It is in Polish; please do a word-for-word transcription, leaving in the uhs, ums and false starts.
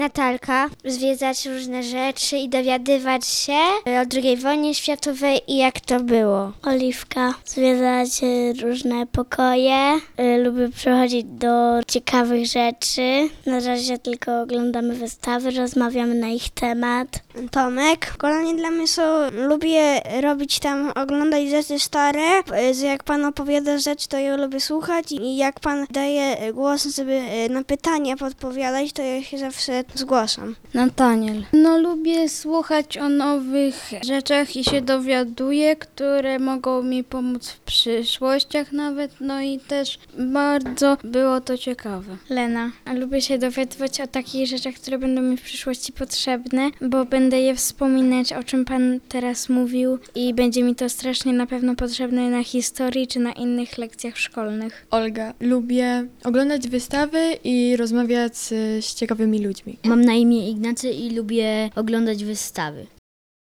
Natalka, zwiedzać różne rzeczy i dowiadywać się o drugiej wojnie światowej i jak to było. Oliwka, zwiedzać e, różne pokoje, e, lubię przychodzić do ciekawych rzeczy. Na razie tylko oglądamy wystawy, rozmawiamy na ich temat. Tomek, szkolenie dla mnie są, lubię robić tam, oglądać rzeczy stare. Jak pan opowiada rzecz, to ja lubię słuchać i jak pan daje głos, żeby na pytania podpowiadać, to ja się zawsze zgłaszam. Nataniel. No lubię słuchać o nowych rzeczach i się dowiaduję, które mogą mi pomóc w przyszłościach nawet, no i też bardzo było to ciekawe. Lena. Lubię się dowiadywać o takich rzeczach, które będą mi w przyszłości potrzebne, bo będę je wspominać, o czym pan teraz mówił i będzie mi to strasznie na pewno potrzebne na historii czy na innych lekcjach szkolnych. Olga. Lubię oglądać wystawy i rozmawiać z, z ciekawymi ludźmi. Mam na imię Ignacy i lubię oglądać wystawy.